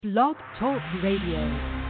Blog Talk Radio.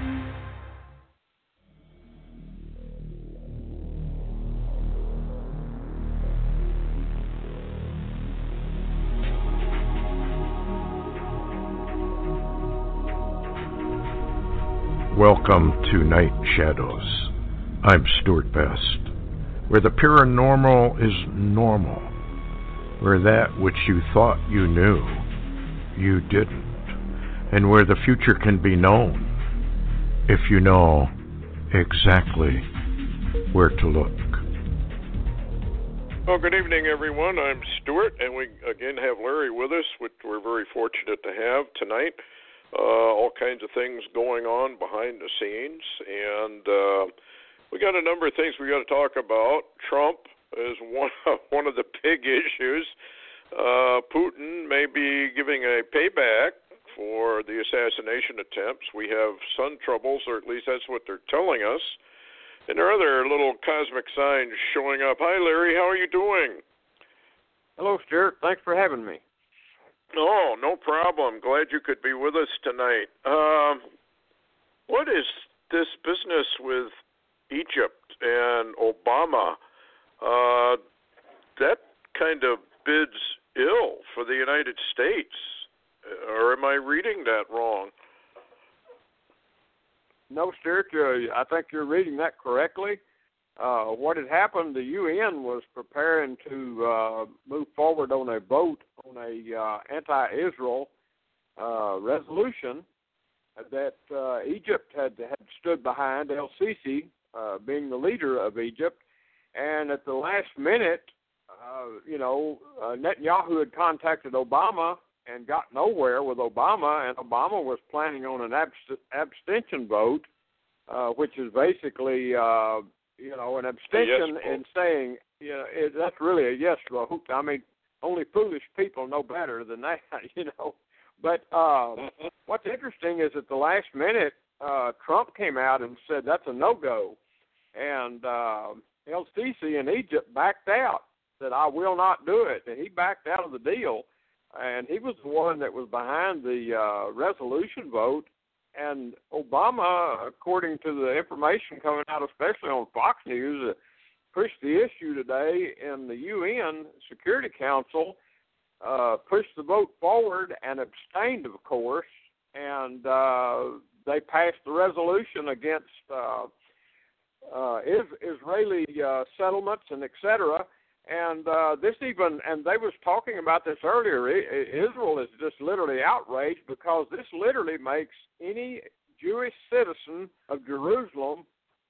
Welcome to Night Shadows. I'm Stuart Best, where the paranormal is normal, where that which you thought you knew, you didn't, and where the future can be known if you know exactly where to look. Well, good evening, everyone. I'm Stuart, and we again have Larry with us, which we're very fortunate to have tonight. All kinds of things going on behind the scenes, and we got a number of things we got to talk about. Trump is one of the big issues. Putin may be giving a payback for the assassination attempts. We have sun troubles, or at least that's what they're telling us. And there are other little cosmic signs showing up. Hi, Larry. How are you doing? Hello, Stuart. Thanks for having me. Oh, no problem. Glad you could be with us tonight. What is this business with Egypt and Obama? That kind of bids ill for the United States. Or am I reading that wrong? No, Stuart, I think you're reading that correctly. What had happened, the UN was preparing to move forward on a vote on a anti-Israel resolution that Egypt had stood behind, El-Sisi being the leader of Egypt. And at the last minute, Netanyahu had contacted Obama and got nowhere with Obama, and Obama was planning on an abstention vote, which is basically an abstention in saying, that's really a yes vote. I mean, only foolish people know better than that, But what's interesting is at the last minute, Trump came out and said that's a no-go. And El-Sisi in Egypt backed out, said, I will not do it. And he backed out of the deal. And he was the one that was behind the resolution vote. And Obama, according to the information coming out, especially on Fox News, pushed the issue today in the UN Security Council, pushed the vote forward and abstained, of course, and they passed the resolution against Israeli settlements and et cetera. And they was talking about this earlier. Israel is just literally outraged because this literally makes any Jewish citizen of Jerusalem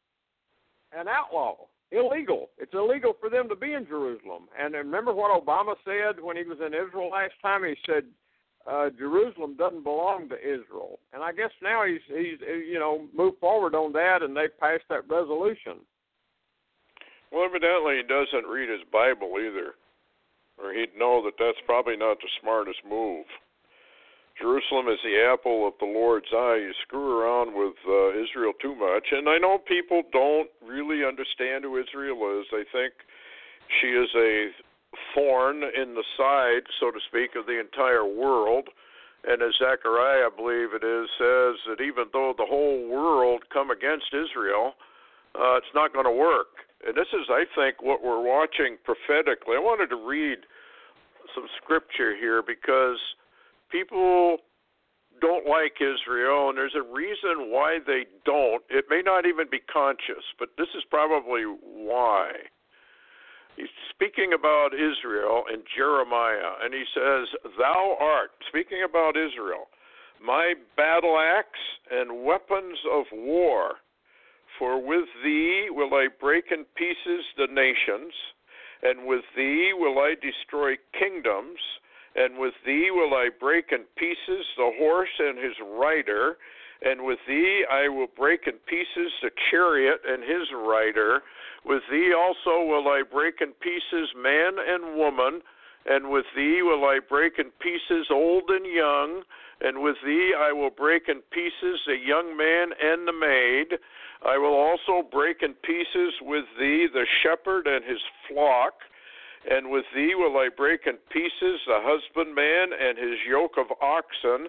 an outlaw, illegal. It's illegal for them to be in Jerusalem. And remember what Obama said when he was in Israel last time? He said Jerusalem doesn't belong to Israel. And I guess now he's moved forward on that, and they've passed that resolution. Well, evidently he doesn't read his Bible either, or he'd know that that's probably not the smartest move. Jerusalem is the apple of the Lord's eye. You screw around with Israel too much. And I know people don't really understand who Israel is. They think she is a thorn in the side, so to speak, of the entire world. And as Zechariah, I believe it is, says that even though the whole world come against Israel, it's not going to work. And this is, I think, what we're watching prophetically. I wanted to read some scripture here because people don't like Israel, and there's a reason why they don't. It may not even be conscious, but this is probably why. He's speaking about Israel in Jeremiah, and he says, Thou art, speaking about Israel, my battle axe and weapons of war. For with thee will I break in pieces the nations, and with thee will I destroy kingdoms, and with thee will I break in pieces the horse and his rider, and with thee I will break in pieces the chariot and his rider. With thee also will I break in pieces man and woman, and with thee will I break in pieces old and young, and with thee I will break in pieces the young man and the maid. I will also break in pieces with thee the shepherd and his flock, and with thee will I break in pieces the husbandman and his yoke of oxen,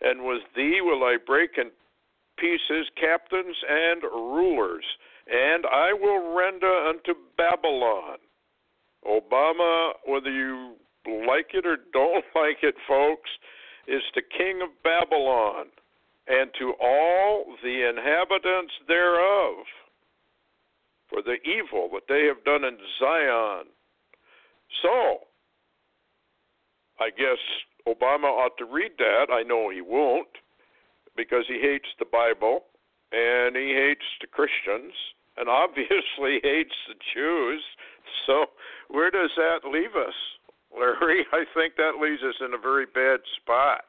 and with thee will I break in pieces captains and rulers, and I will render unto Babylon. Obama, whether you like it or don't like it, folks, is the king of Babylon, and to all the inhabitants thereof, for the evil that they have done in Zion. So, I guess Obama ought to read that. I know he won't, because he hates the Bible, and he hates the Christians, and obviously hates the Jews. So where does that leave us, Larry? I think that leaves us in a very bad spot.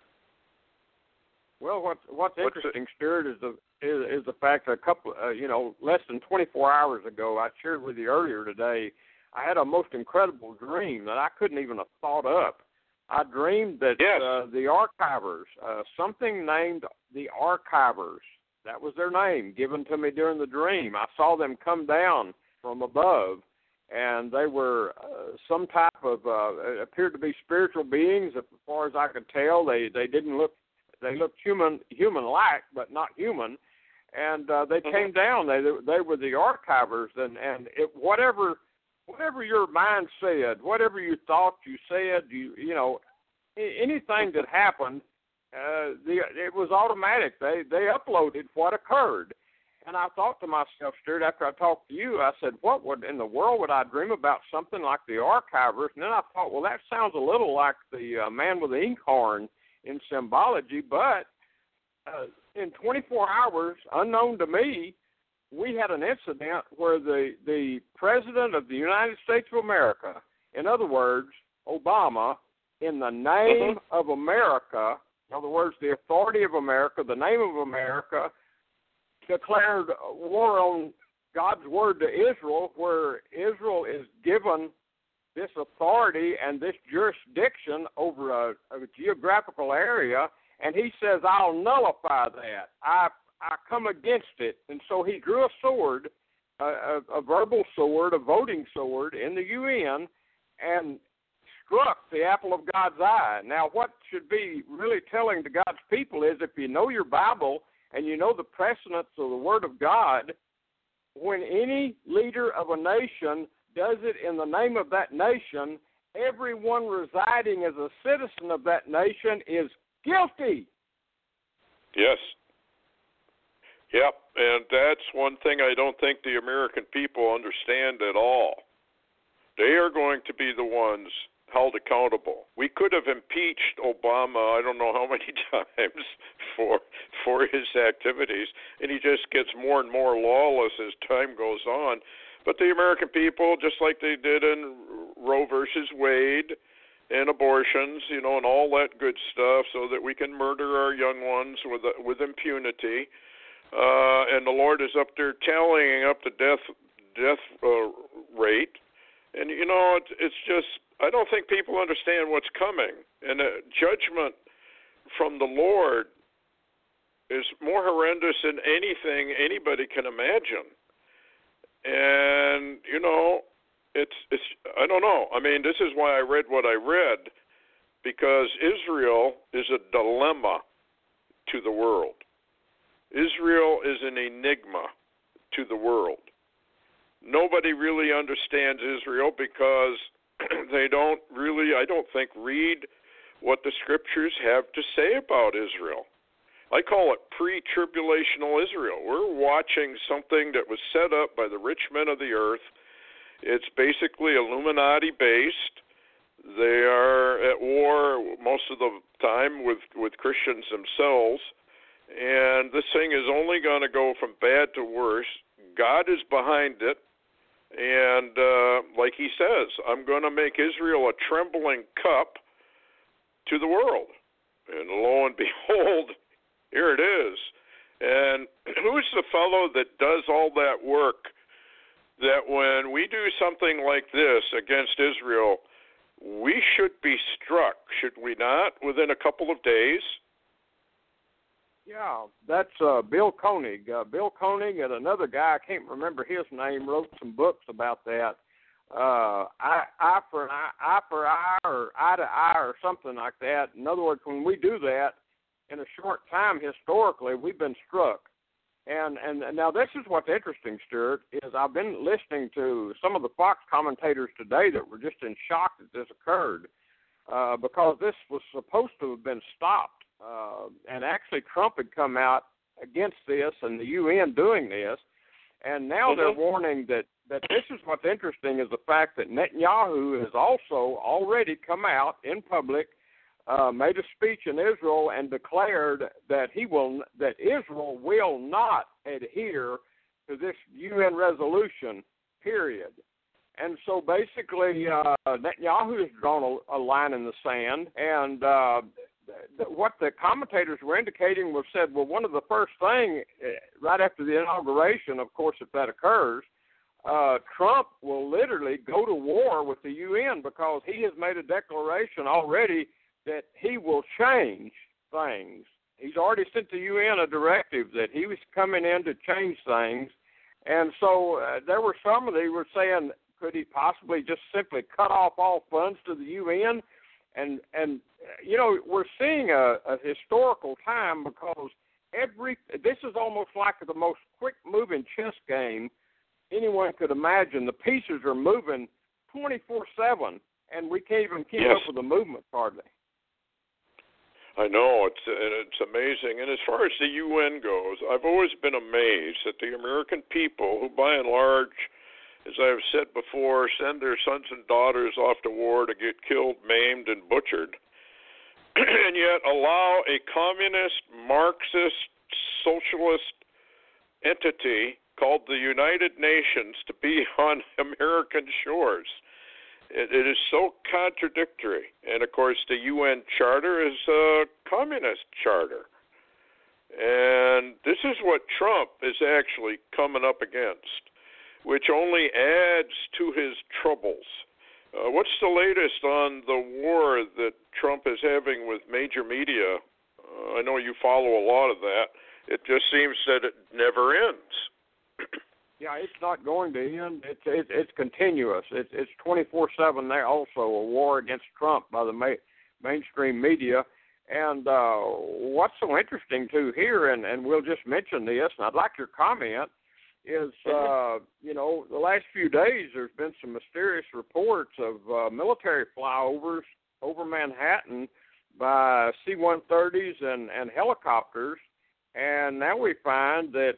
Well, what's interesting, Stuart, is the fact that less than 24 hours ago, I shared with you earlier today, I had a most incredible dream that I couldn't even have thought up. I dreamed that the archivers, something named the archivers, that was their name given to me during the dream. I saw them come down from above, and they were some type of, appeared to be spiritual beings. As far as I could tell, they didn't look, they looked human-like, but not human. And they came down. They were the archivers, and whatever your mind said, whatever you thought you said, you know, anything that happened, it was automatic. They uploaded what occurred. And I thought to myself, Stuart, after I talked to you, I said, what would in the world would I dream about something like the archivers? And then I thought, well, that sounds a little like the man with the inkhorn in symbology. But in 24 hours, unknown to me, we had an incident where the President of the United States of America, in other words, Obama, in the name of America, in other words, the authority of America, the name of America, declared war on God's word to Israel, where Israel is given this authority and this jurisdiction over a geographical area, and he says, I'll nullify that. I come against it. And so he drew a sword, a verbal sword, a voting sword in the UN, and struck the apple of God's eye. Now, what should be really telling to God's people is if you know your Bible and you know the precedents of the Word of God, when any leader of a nation does it in the name of that nation, everyone residing as a citizen of that nation is guilty. Yes. Yep, and that's one thing I don't think the American people understand at all. They are going to be the ones held accountable. We could have impeached Obama, I don't know how many times, for his activities, and he just gets more and more lawless as time goes on. But the American people, just like they did in Roe versus Wade and abortions, you know, and all that good stuff, so that we can murder our young ones with impunity. And the Lord is up there tallying up the death rate. And, you know, it's just, I don't think people understand what's coming. And judgment from the Lord is more horrendous than anything anybody can imagine. And, you know, it's I don't know. I mean, this is why I read what I read, because Israel is a dilemma to the world. Israel is an enigma to the world. Nobody really understands Israel because they don't really, I don't think, read what the scriptures have to say about Israel. I call it pre-tribulational Israel. We're watching something that was set up by the rich men of the earth. It's basically Illuminati-based. They are at war most of the time with Christians themselves. And this thing is only going to go from bad to worse. God is behind it. And like he says, I'm going to make Israel a trembling cup to the world. And lo and behold, here it is. And who's the fellow that does all that work, that when we do something like this against Israel, we should be struck, should we not, within a couple of days? Yeah, that's Bill Koenig. Bill Koenig and another guy, I can't remember his name, wrote some books about that. Eye for eye or eye to eye or something like that. In other words, when we do that, in a short time, historically, we've been struck. And now this is what's interesting, Stuart, is I've been listening to some of the Fox commentators today that were just in shock that this occurred because this was supposed to have been stopped. And actually Trump had come out against this and the UN doing this. And now they're warning that this is what's interesting is the fact that Netanyahu has also already come out in public, made a speech in Israel and declared that Israel will not adhere to this UN resolution, period. And so basically Netanyahu has drawn a line in the sand, and what the commentators were indicating was said, well, one of the first things right after the inauguration, of course, if that occurs, Trump will literally go to war with the UN because he has made a declaration already that he will change things. He's already sent the UN a directive that he was coming in to change things. And so there were some that were saying, could he possibly just simply cut off all funds to the UN? And you know, we're seeing a historical time because this is almost like the most quick-moving chess game anyone could imagine. The pieces are moving 24/7, and we can't even keep up with the movement hardly. I know, it's amazing. And as far as the UN goes, I've always been amazed that the American people, who by and large, as I have said before, send their sons and daughters off to war to get killed, maimed, and butchered, and yet allow a communist, Marxist, socialist entity called the United Nations to be on American shores. It is so contradictory. And, of course, the UN Charter is a communist charter. And this is what Trump is actually coming up against, which only adds to his troubles. What's the latest on the war that Trump is having with major media? I know you follow a lot of that. It just seems that it never ends. Yeah, it's not going to end. It's continuous. It's 24/7 there. Also, a war against Trump by the mainstream media. And what's so interesting too here, and we'll just mention this, and I'd like your comment, is you know, the last few days there's been some mysterious reports of military flyovers over Manhattan by C-130s and helicopters. And now we find that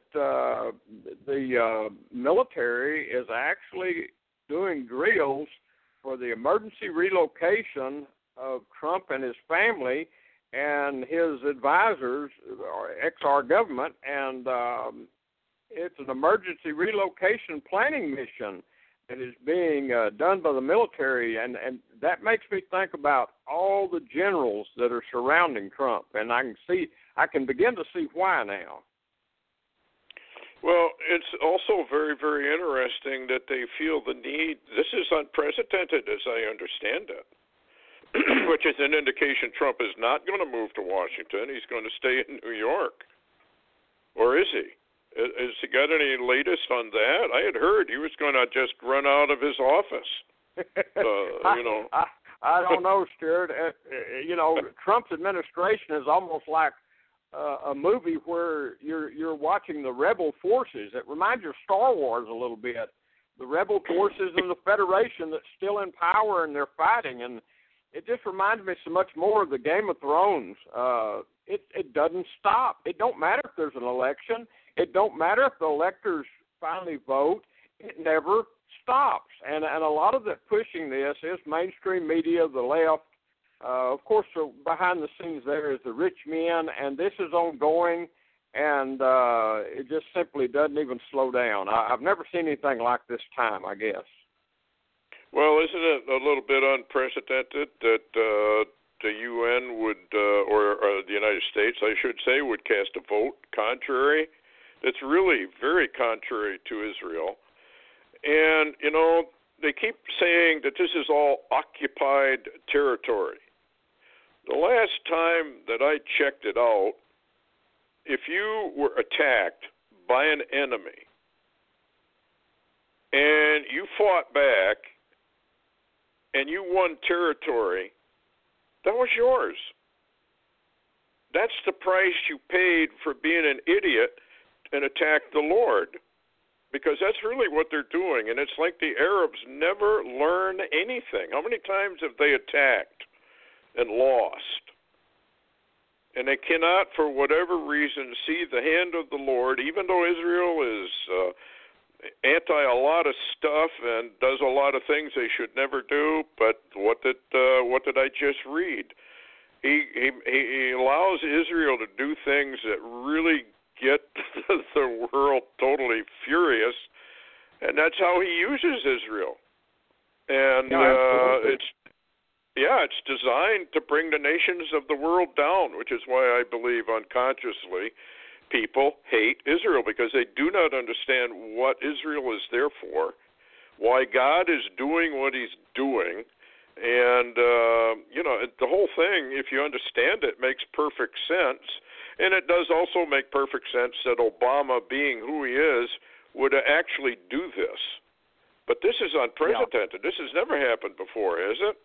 the military is actually doing drills for the emergency relocation of Trump and his family and his advisors, XR government, and it's an emergency relocation planning mission that is being done by the military, and that makes me think about all the generals that are surrounding Trump, and I can begin to see why now. Well, it's also very, very interesting that they feel the need. This is unprecedented, as I understand it, which is an indication Trump is not going to move to Washington. He's going to stay in New York. Or is he? Has he got any latest on that? I had heard he was going to just run out of his office. You know. I don't know, Stuart. You know, Trump's administration is almost like a movie where you're watching the rebel forces. It reminds you of Star Wars a little bit. The rebel forces and the Federation that's still in power and they're fighting, and it just reminds me so much more of the Game of Thrones. It doesn't stop. It don't matter if there's an election. It don't matter if the electors finally vote. It never stops. And a lot of the pushing this is mainstream media, the left. Of course, behind the scenes there is the rich men, and this is ongoing, and it just simply doesn't even slow down. I've never seen anything like this time, I guess. Well, isn't it a little bit unprecedented that the UN would, or the United States, I should say, would cast a vote contrary? It's really very contrary to Israel. And, you know, they keep saying that this is all occupied territory. The last time that I checked it out, if you were attacked by an enemy and you fought back and you won territory, that was yours. that's the price you paid for being an idiot and attack the Lord. Because that's really what they're doing. And it's like the Arabs never learn anything. How many times have they attacked and lost? And they cannot, for whatever reason, see the hand of the Lord, even though Israel is anti a lot of stuff and does a lot of things they should never do. But what did I just read? He allows Israel to do things that really get the world totally furious, and that's how he uses Israel. And it's designed to bring the nations of the world down, which is why I believe unconsciously people hate Israel, because they do not understand what Israel is there for, why God is doing what he's doing. And, the whole thing, if you understand it, makes perfect sense. And it does also make perfect sense that Obama, being who he is, would actually do this. But this is unprecedented. Yeah. This has never happened before, is it?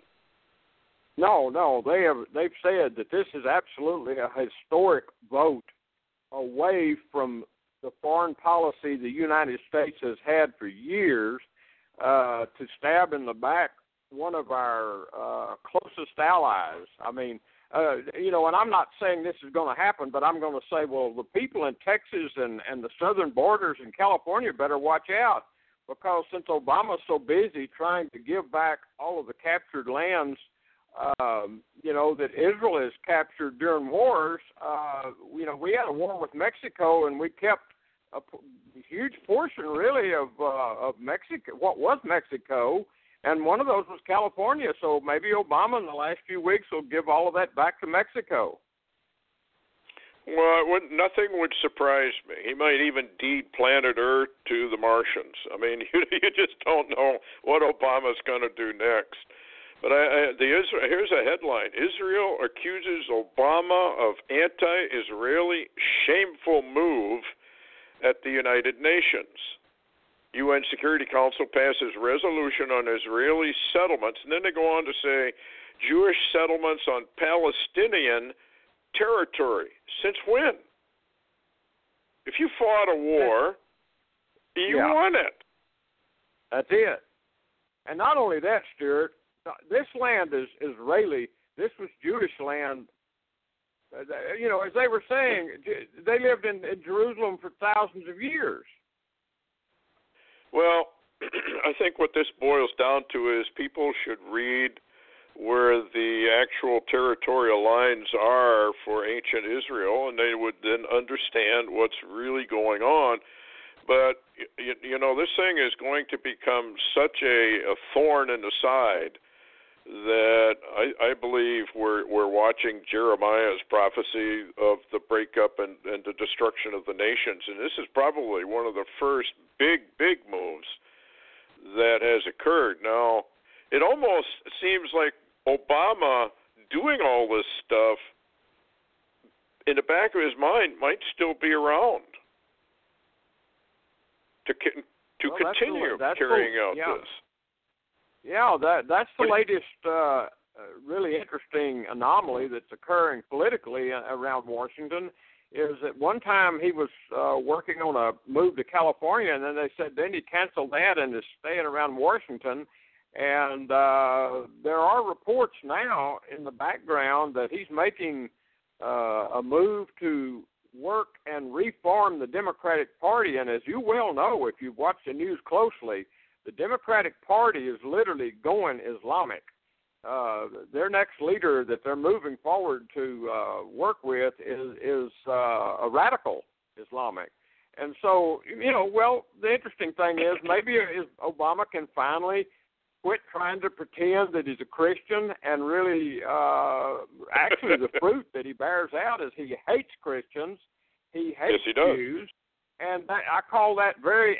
No. They've said that this is absolutely a historic vote away from the foreign policy the United States has had for years, to stab in the back one of our closest allies. I mean, and I'm not saying this is going to happen, but I'm going to say, well, the people in Texas and the southern borders in California better watch out, because since Obama's so busy trying to give back all of the captured lands, that Israel has captured during wars, we had a war with Mexico, and we kept a huge portion, really, of Mexico, what was Mexico. And one of those was California, so maybe Obama in the last few weeks will give all of that back to Mexico. Well, nothing would surprise me. He might even deed planet Earth to the Martians. I mean, you just don't know what Obama's going to do next. But here's a headline. Israel accuses Obama of anti-Israeli shameful move at the United Nations. UN Security Council passes resolution on Israeli settlements, and then they go on to say Jewish settlements on Palestinian territory. Since when? If you fought a war, you won it. That's it. And not only that, Stuart, this land is Israeli. This was Jewish land. As they were saying, they lived in Jerusalem for thousands of years. Well, I think what this boils down to is people should read where the actual territorial lines are for ancient Israel, and they would then understand what's really going on. But, this thing is going to become such a thorn in the side that I believe we're watching Jeremiah's prophecy of the breakup and the destruction of the nations. And this is probably one of the first big moves that has occurred. Now, it almost seems like Obama doing all this stuff in the back of his mind might still be around to continue carrying out this. Yeah, that's the latest really interesting anomaly that's occurring politically around Washington, is that one time he was working on a move to California, and then they said then he canceled that and is staying around Washington. And there are reports now in the background that he's making a move to work and reform the Democratic Party. And as you well know, if you've watched the news closely, the Democratic Party is literally going Islamic. Their next leader that they're moving forward to work with is a radical Islamic. And so, the interesting thing is maybe Obama can finally quit trying to pretend that he's a Christian, and really, actually the fruit that he bears out is he hates Christians, he hates Jews, and I call that very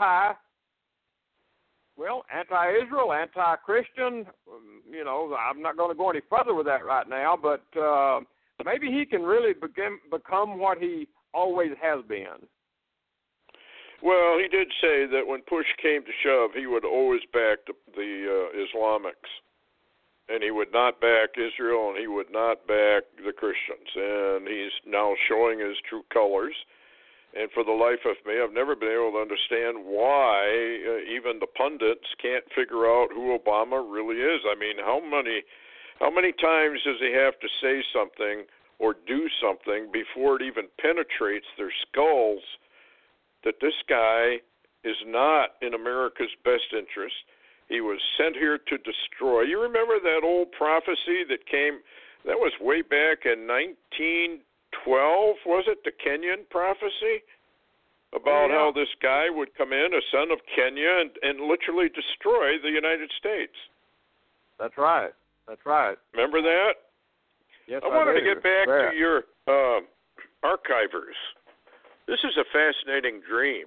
anti-Israel, anti-Christian. I'm not going to go any further with that right now, but maybe he can really become what he always has been. Well, he did say that when push came to shove, he would always back the Islamics. and he would not back Israel, and he would not back the Christians. And he's now showing his true colors. And for the life of me, I've never been able to understand why even the pundits can't figure out who Obama really is. I mean, how many times does he have to say something or do something before it even penetrates their skulls that this guy is not in America's best interest? He was sent here to destroy. You remember that old prophecy that came, that was way back in 1912, was it, the Kenyan prophecy? About how this guy would come in, a son of Kenya, and literally destroy the United States. That's right. That's right. Remember that? Yes, I wanted to get back to your archivers. This is a fascinating dream.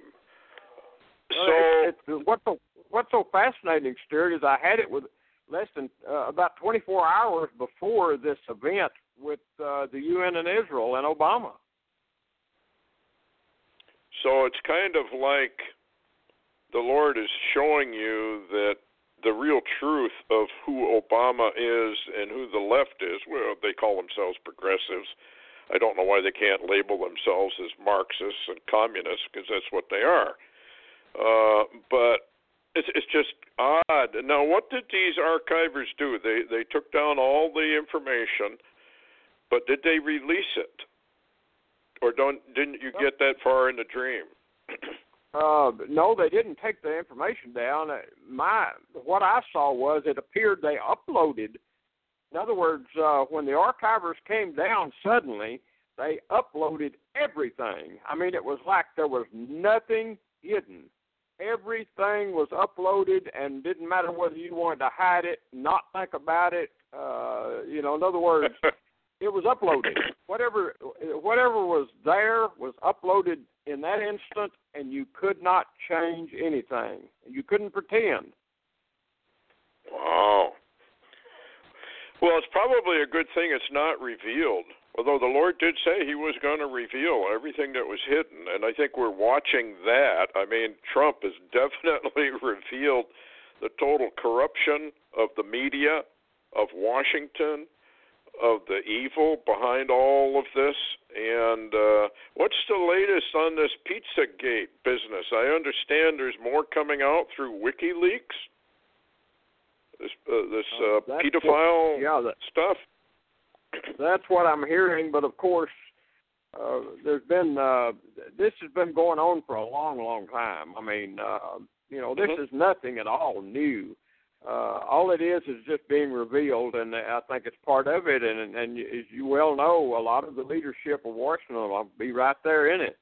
What's so fascinating, Stuart, is I had it with less than about 24 hours before this event with the UN and Israel and Obama. So it's kind of like the Lord is showing you that the real truth of who Obama is and who the left is. Well, they call themselves progressives. I don't know why they can't label themselves as Marxists and communists, because that's what they are. But it's just odd. Now, what did these archivers do? They took down all the information, but did they release it? Or didn't you get that far in the dream? No, they didn't take the information down. What I saw was it appeared they uploaded. In other words, when the archivers came down suddenly, they uploaded everything. I mean, it was like there was nothing hidden. Everything was uploaded, and didn't matter whether you wanted to hide it, not think about it. In other words, it was uploaded. Whatever was there was uploaded in that instant, and you could not change anything. You couldn't pretend. Wow. Well, it's probably a good thing it's not revealed, although the Lord did say he was going to reveal everything that was hidden, and I think we're watching that. I mean, Trump has definitely revealed the total corruption of the media, of Washington, of the evil behind all of this. And what's the latest on this Pizzagate business? I understand there's more coming out through WikiLeaks. This pedophile stuff. That's what I'm hearing, but of course, there's been this has been going on for a long, long time. I mean, this is nothing at all new. All it is just being revealed, and I think it's part of it. And as you well know, a lot of the leadership of Washington will be right there in it.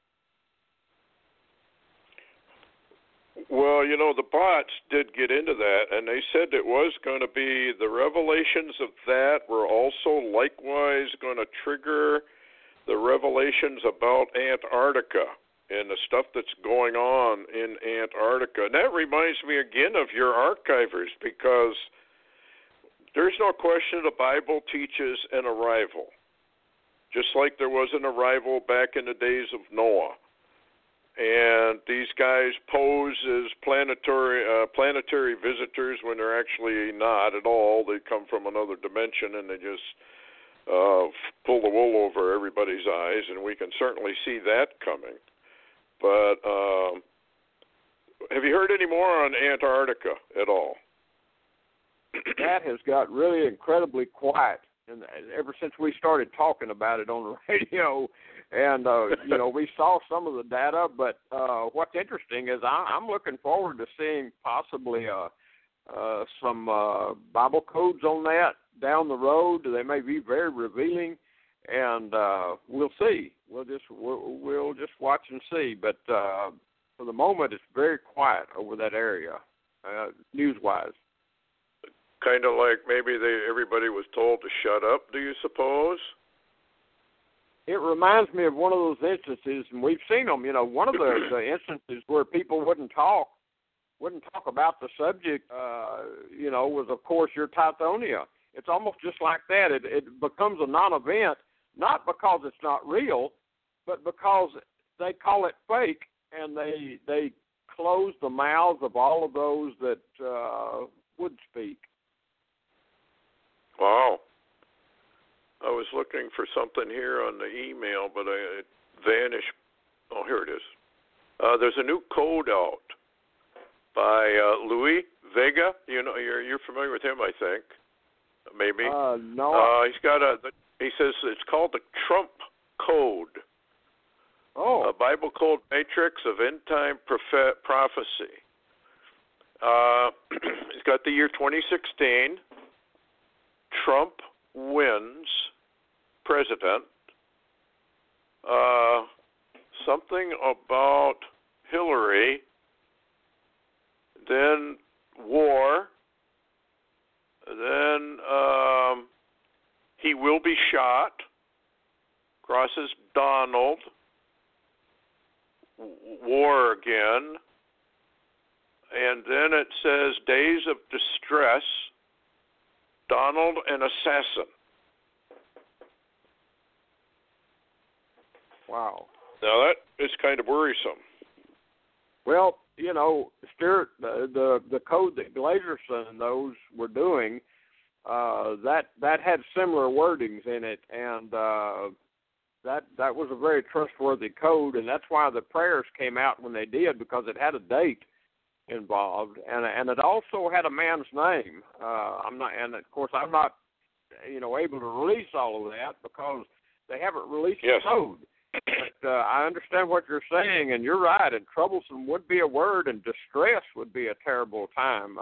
Well, the bots did get into that, and they said it was going to be the revelations of that were also likewise going to trigger the revelations about Antarctica and the stuff that's going on in Antarctica. And that reminds me again of your archivers, because there's no question the Bible teaches an arrival, just like there was an arrival back in the days of Noah. And these guys pose as planetary visitors when they're actually not at all. They come from another dimension, and they just pull the wool over everybody's eyes, and we can certainly see that coming. But have you heard any more on Antarctica at all? That has got really incredibly quiet, and ever since we started talking about it on the radio. And, we saw some of the data, but what's interesting is I'm looking forward to seeing possibly some Bible codes on that down the road. They may be very revealing, and we'll see. We'll just watch and see. But for the moment, it's very quiet over that area, news-wise. Kind of like maybe everybody was told to shut up, do you suppose? It reminds me of one of those instances, and we've seen them. One of the instances where people wouldn't talk about the subject. Was of course your Tithonia. It's almost just like that. It becomes a non-event, not because it's not real, but because they call it fake, and they close the mouths of all of those that would speak. Wow. I was looking for something here on the email, but it vanished. Oh, here it is. There's a new code out by Louis Vega. You know, you're familiar with him, I think. Maybe. No. He's got he says it's called the Trump Code. Oh. A Bible Code Matrix of End Time Prophecy. He's got the year 2016. Trump wins president. Something about Hillary. Then war. Then he will be shot. Crosses Donald. War again. And then it says days of distress. Donald an assassin. Wow. Now that is kind of worrisome. Well, you know, Stuart, the code that Glazerson and those were doing, that had similar wordings in it, and that was a very trustworthy code, and that's why the prayers came out when they did, because it had a date involved, and it also had a man's name. I'm not able to release all of that because they haven't released the code. But I understand what you're saying, and you're right. And troublesome would be a word, and distress would be a terrible time.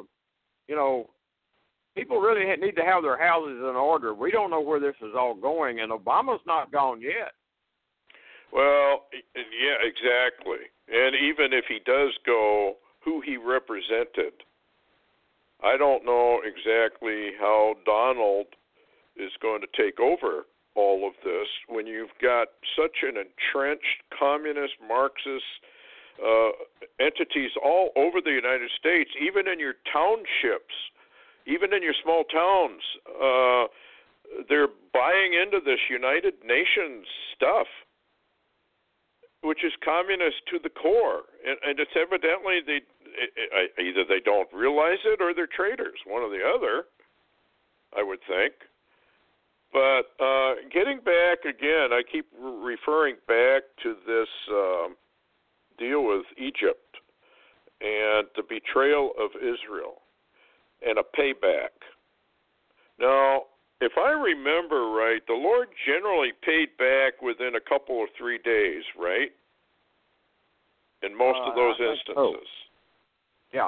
People really need to have their houses in order. We don't know where this is all going, and Obama's not gone yet. Well, yeah, exactly. And even if he does go, who he represented, I don't know exactly how Donald is going to take over all of this when you've got such an entrenched communist, Marxist entities all over the United States, even in your townships, even in your small towns. They're buying into this United Nations stuff, which is communist to the core. And it's evidently either they don't realize it or they're traitors, one or the other, I would think. But getting back again, I keep referring back to this deal with Egypt and the betrayal of Israel and a payback. Now, if I remember right, the Lord generally paid back within a couple or 3 days, right? In most of those instances. Yeah.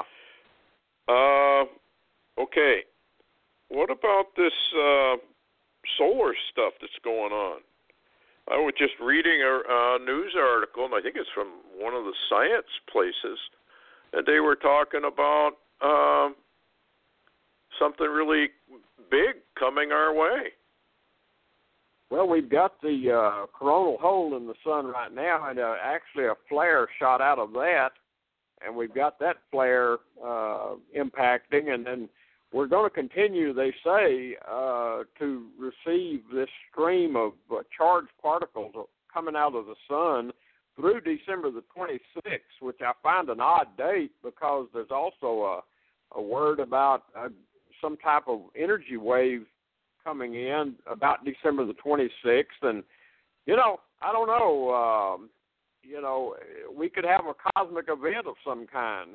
Okay. What about this solar stuff that's going on? I was just reading a news article, and I think it's from one of the science places, and they were talking about something really big coming our way. Well, we've got the coronal hole in the sun right now, and actually a flare shot out of that, and we've got that flare impacting, and then we're going to continue, they say, to receive this stream of charged particles coming out of the sun through December the 26th, which I find an odd date because there's also a word about some type of energy wave coming in about December the 26th. And, I don't know. We could have a cosmic event of some kind.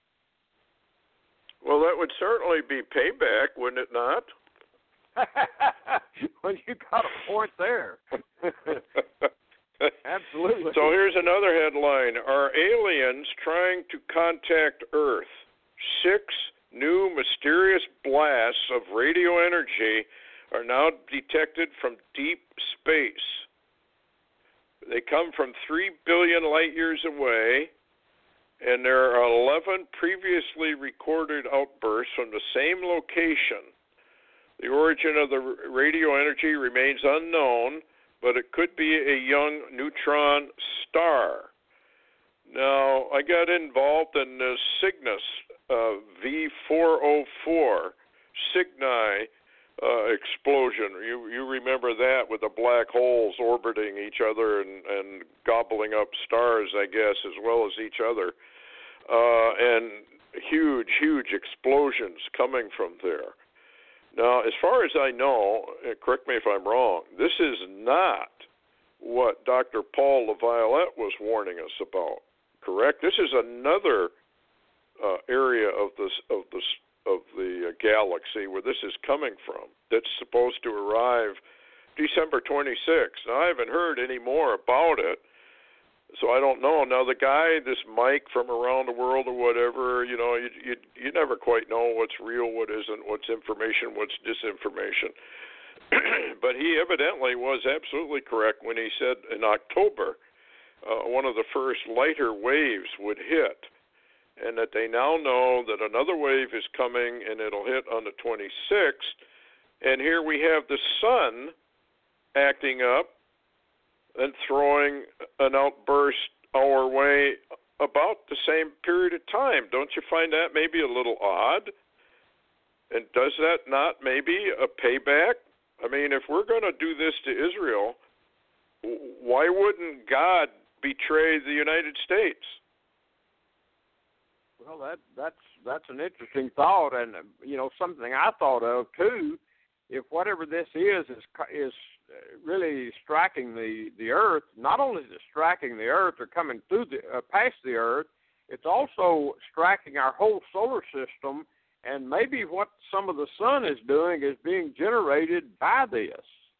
Well, that would certainly be payback, wouldn't it not? Well, you got a point there. Absolutely. So here's another headline. Are aliens trying to contact Earth? 6 new mysterious blasts of radio energy are now detected from deep space. They come from 3 billion light years away, and there are 11 previously recorded outbursts from the same location. The origin of the radio energy remains unknown, but it could be a young neutron star. Now, I got involved in this Cygnus V404 Cygni explosion. You remember that, with the black holes orbiting each other and gobbling up stars, I guess, as well as each other. And huge explosions coming from there. Now, as far as I know, correct me if I'm wrong, this is not what Dr. Paul LaViolette was warning us about. Correct? This is another area of the galaxy where this is coming from. That's supposed to arrive December 26th. Now, I haven't heard any more about it, so I don't know. Now, the guy, this Mike from around the world or whatever, you never quite know what's real, what isn't, what's information, what's disinformation. But he evidently was absolutely correct when he said in October one of the first lighter waves would hit, and that they now know that another wave is coming and it'll hit on the 26th. And here we have the sun acting up and throwing an outburst our way about the same period of time. Don't you find that maybe a little odd? And does that not maybe a payback? I mean, if we're going to do this to Israel, why wouldn't God betray the United States? Well, that's an interesting thought, and something I thought of too. If whatever this is really striking the Earth, not only is it striking the Earth or coming through past the Earth, it's also striking our whole solar system. And maybe what some of the sun is doing is being generated by this.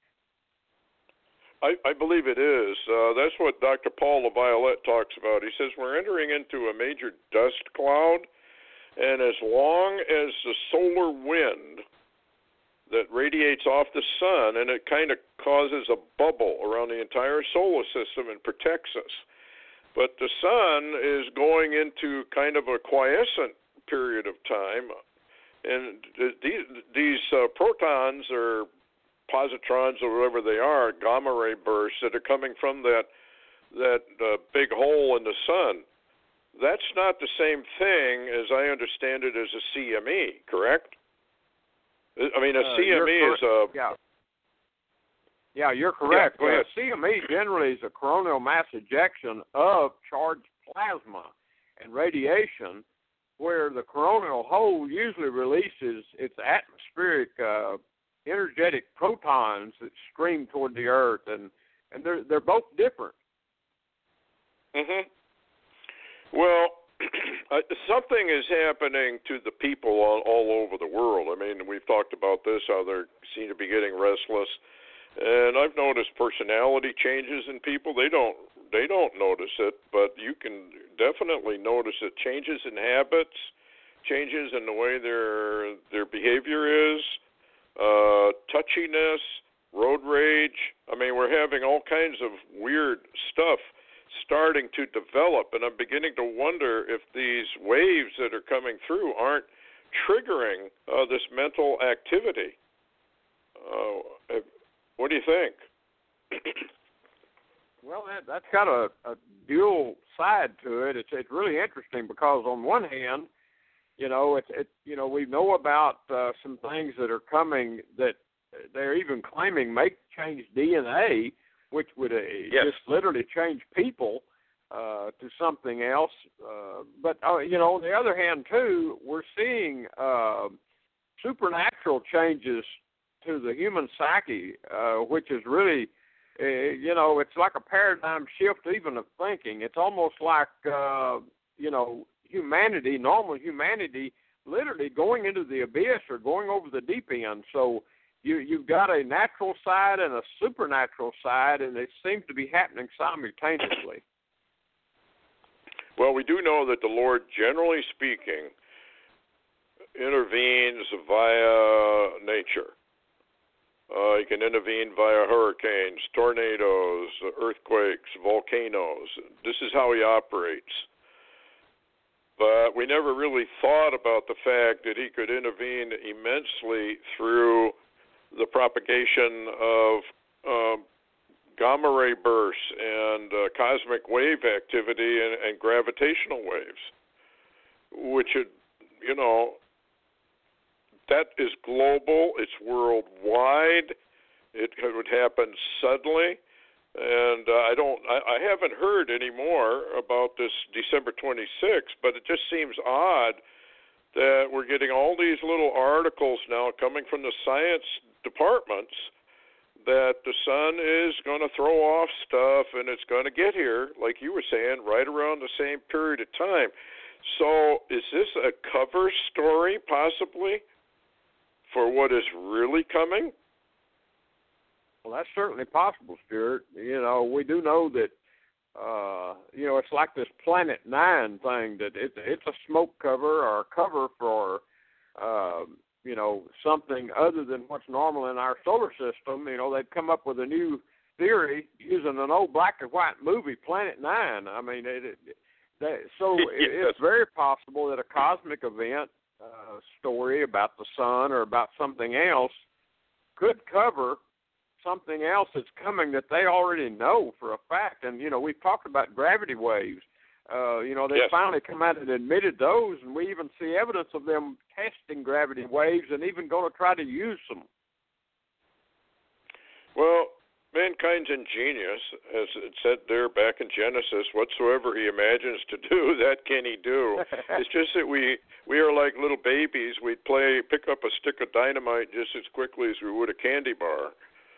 I believe it is. That's what Dr. Paul LaViolette talks about. He says we're entering into a major dust cloud, and as long as the solar wind that radiates off the sun, and it kind of causes a bubble around the entire solar system and protects us. But the sun is going into kind of a quiescent period of time, and these protons or positrons or whatever they are, gamma ray bursts that are coming from that big hole in the sun, that's not the same thing, as I understand it, as a CME, correct? I mean, a CME is a... Yeah, you're correct. Yeah, a CME generally is a coronal mass ejection of charged plasma and radiation, where the coronal hole usually releases its atmospheric energetic protons that stream toward the Earth, and they're both different. Mm-hmm. Well, something is happening to the people all over the world. I mean, we've talked about this, how they seem to be getting restless, and I've noticed personality changes in people. They don't notice it, but you can definitely notice it. Changes in habits, changes in the way their behavior is, touchiness, road rage. I mean, we're having all kinds of weird stuff starting to develop, and I'm beginning to wonder if these waves that are coming through aren't triggering this mental activity. What do you think? Well, that's got a dual side to it. It's really interesting because on one hand, we know about some things that are coming that they're even claiming may change DNA, which would just literally change people to something else. But on the other hand, too, we're seeing supernatural changes to the human psyche, which is really, it's like a paradigm shift even of thinking. It's almost like, humanity, normal humanity, literally going into the abyss or going over the deep end. So you've got a natural side and a supernatural side, and it seems to be happening simultaneously. Well, we do know that the Lord, generally speaking, intervenes via nature. He can intervene via hurricanes, tornadoes, earthquakes, volcanoes. This is how he operates. But we never really thought about the fact that he could intervene immensely through the propagation of gamma ray bursts and cosmic wave activity and gravitational waves, which that is global, it's worldwide, it would happen suddenly, and I haven't heard any more about this December 26th, but it just seems odd that we're getting all these little articles now coming from the science departments that the sun is going to throw off stuff and it's going to get here, like you were saying, right around the same period of time. So is this a cover story possibly for what is really coming? Well, that's certainly possible, Stuart. We do know that, it's like this Planet 9 thing, that it's a smoke cover or a cover for, something other than what's normal in our solar system. They've come up with a new theory using an old black and white movie, Planet 9. I mean, it's very possible that a cosmic event story about the sun or about something else could cover something else that's coming that they already know for a fact. And, we've talked about gravity waves. They finally come out and admitted those, and we even see evidence of them testing gravity waves and even going to try to use them. Well, mankind's ingenious, as it said there back in Genesis. Whatsoever he imagines to do, that can he do. It's just that we are like little babies. We'd pick up a stick of dynamite just as quickly as we would a candy bar.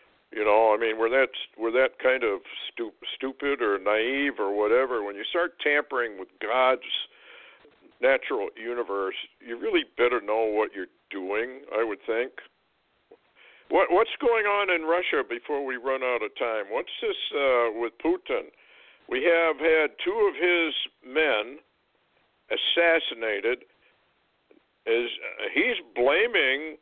We're that kind of stupid or naive or whatever. When you start tampering with God's natural universe, you really better know what you're doing, I would think. What's going on in Russia before we run out of time? What's this with Putin? We have had two of his men assassinated. He's blaming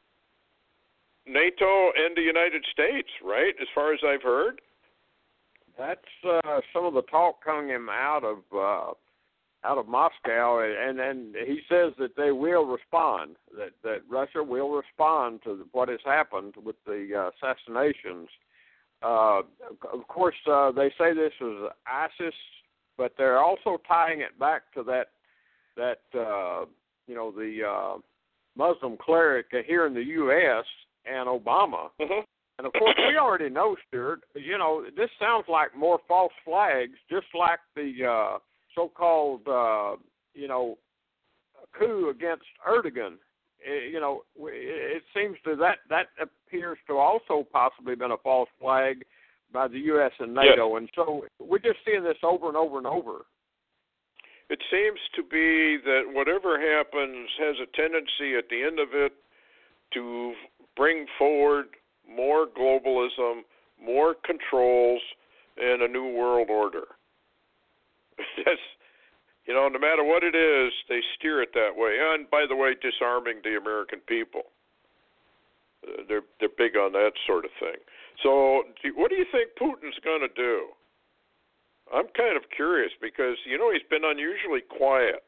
NATO and the United States, right, as far as I've heard? That's some of the talk coming him out of Moscow, and he says that they will respond, that Russia will respond to what has happened with the assassinations. Of course, they say this was ISIS, but they're also tying it back to that the Muslim cleric here in the U.S., and Obama. Mm-hmm. And, of course, we already know, Stuart, this sounds like more false flags, just like the so-called, coup against Erdogan. It seems that appears to also possibly been a false flag by the U.S. and NATO. Yes. And so we're just seeing this over and over and over. It seems to be that whatever happens has a tendency at the end of it to bring forward more globalism, more controls, and a new world order. That's, no matter what it is, they steer it that way. And, by the way, disarming the American people. They're big on that sort of thing. So what do you think Putin's going to do? I'm kind of curious because, he's been unusually quiet.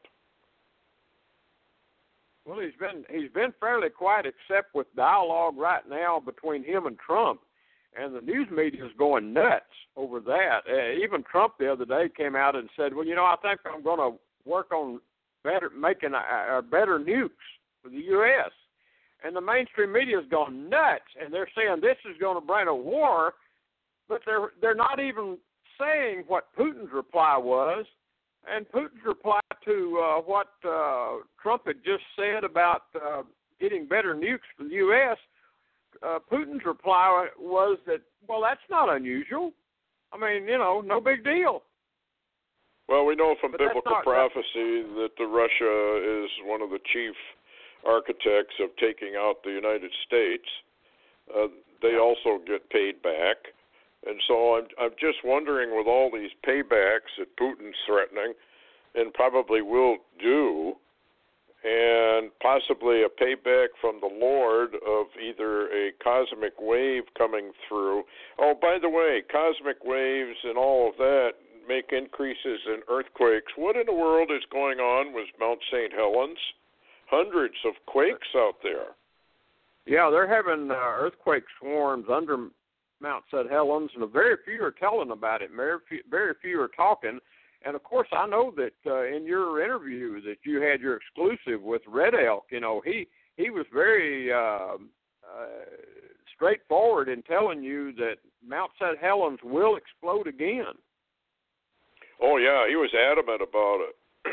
Well, he's been fairly quiet, except with dialogue right now between him and Trump, and the news media is going nuts over that. Even Trump the other day came out and said, "Well, I think I'm going to work on making better nukes for the U.S." And the mainstream media has gone nuts, and they're saying this is going to bring a war, but they're not even saying what Putin's reply was. And Putin's reply to what Trump had just said about getting better nukes for the U.S., Putin's reply was that, well, that's not unusual. I mean, no big deal. Well, we know from biblical prophecy that Russia is one of the chief architects of taking out the United States. They also get paid back. And so I'm just wondering, with all these paybacks that Putin's threatening and probably will do, and possibly a payback from the Lord of either a cosmic wave coming through. Oh, by the way, cosmic waves and all of that make increases in earthquakes. What in the world is going on with Mount St. Helens? Hundreds of quakes out there. Yeah, they're having earthquake swarms under Mount St. Helens, and very few are telling about it. Very few are talking. And, of course, I know that in your interview that you had your exclusive with Red Elk, he was very straightforward in telling you that Mount St. Helens will explode again. Oh, yeah, he was adamant about it.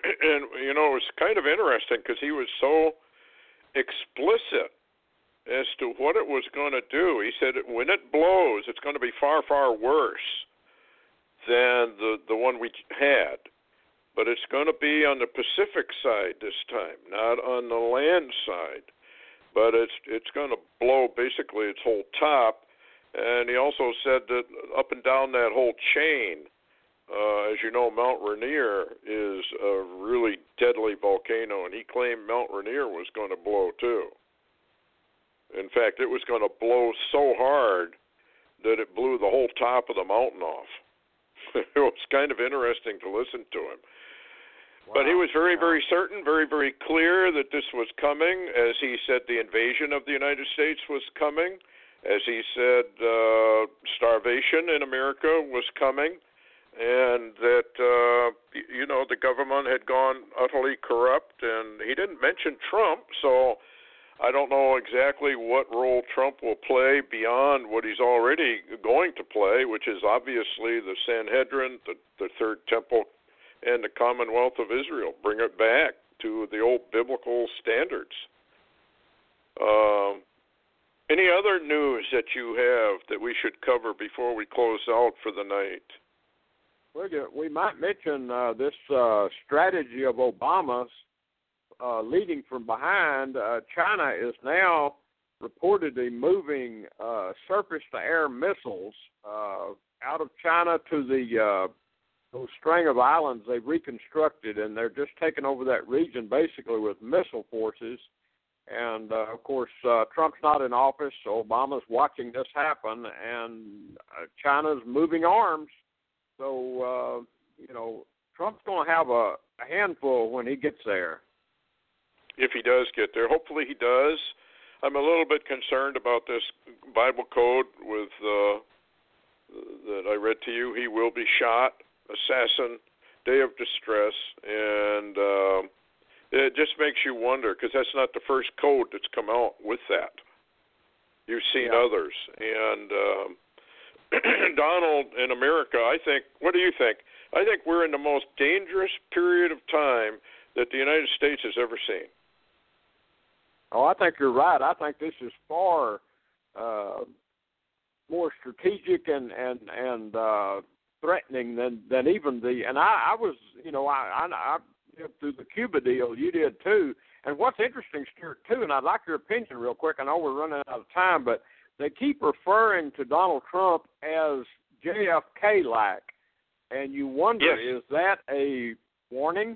And, it was kind of interesting because he was so explicit as to what it was going to do. He said when it blows, it's going to be far, far worse than the one we had. But it's going to be on the Pacific side this time, not on the land side. But it's going to blow basically its whole top. And he also said that up and down that whole chain, as you know, Mount Rainier is a really deadly volcano, and he claimed Mount Rainier was going to blow too. In fact, it was going to blow so hard that it blew the whole top of the mountain off. It was kind of interesting to listen to him. Wow. But he was very, very certain, very, very clear that this was coming. As he said, the invasion of the United States was coming. As he said, starvation in America was coming. And that, the government had gone utterly corrupt. And he didn't mention Trump, so I don't know exactly what role Trump will play beyond what he's already going to play, which is obviously the Sanhedrin, the Third Temple, and the Commonwealth of Israel. Bring it back to the old biblical standards. Any other news that you have that we should cover before we close out for the night? Well, we might mention this strategy of Obama's leading from behind. China is now reportedly moving surface-to-air missiles out of China to those string of islands they've reconstructed, and they're just taking over that region basically with missile forces. And, of course, Trump's not in office, so Obama's watching this happen, and China's moving arms. So, Trump's going to have a handful when he gets there. If he does get there. Hopefully he does. I'm a little bit concerned about this Bible code with that I read to you. He will be shot, assassin, day of distress, and it just makes you wonder, because that's not the first code that's come out with that. You've seen others. And Donald in America, I think, what do you think? I think we're in the most dangerous period of time that the United States has ever seen. Oh, I think you're right. I think this is far more strategic and threatening than even the. And I was, I through the Cuba deal, you did too. And what's interesting, Stuart, too, and I'd like your opinion real quick. I know we're running out of time, but they keep referring to Donald Trump as JFK-like, and you wonder, is that a warning?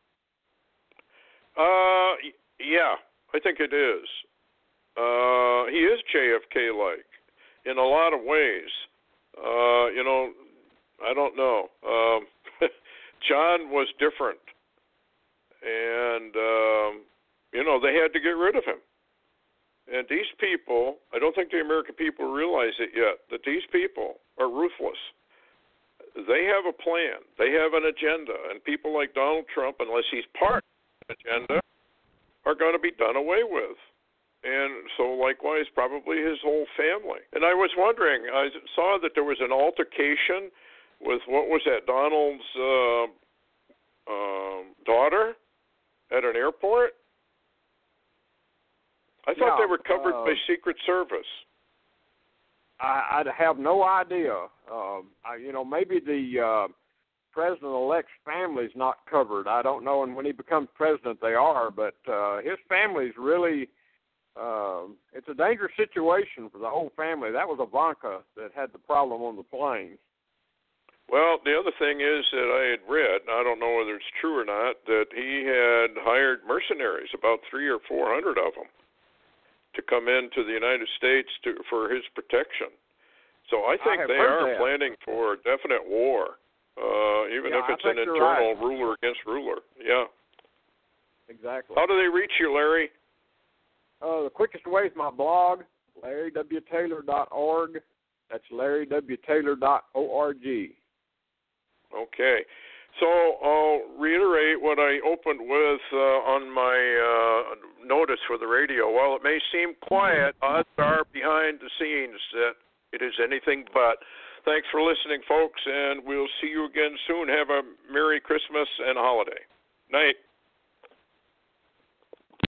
Yeah, I think it is. He is JFK-like in a lot of ways. I don't know. John was different, and, they had to get rid of him. And these people, I don't think the American people realize it yet, that these people are ruthless. They have a plan. They have an agenda. And people like Donald Trump, unless he's part of the agenda, are going to be done away with. And so likewise, probably his whole family. And I was wondering, I saw that there was an altercation with, what was that, Donald's daughter at an airport? I thought they were covered by Secret Service. I have no idea. Maybe the president-elect's family's not covered. I don't know, and when he becomes president, they are. But his family's really, it's a dangerous situation for the whole family. That was Ivanka that had the problem on the plane. Well, the other thing is that I had read, I don't know whether it's true or not, that he had hired mercenaries, about 300 or 400 of them, to come into the United States for his protection. So I think they are planning for definite war, even if it's an internal ruler against ruler. Yeah. Exactly. How do they reach you, Larry? The quickest way is my blog, LarryWTaylor.org. That's LarryWTaylor.org. Okay. So I'll reiterate what I opened with on my notice for the radio. While it may seem quiet, odds are behind the scenes that it is anything but. Thanks for listening, folks, and we'll see you again soon. Have a Merry Christmas and holiday. Night.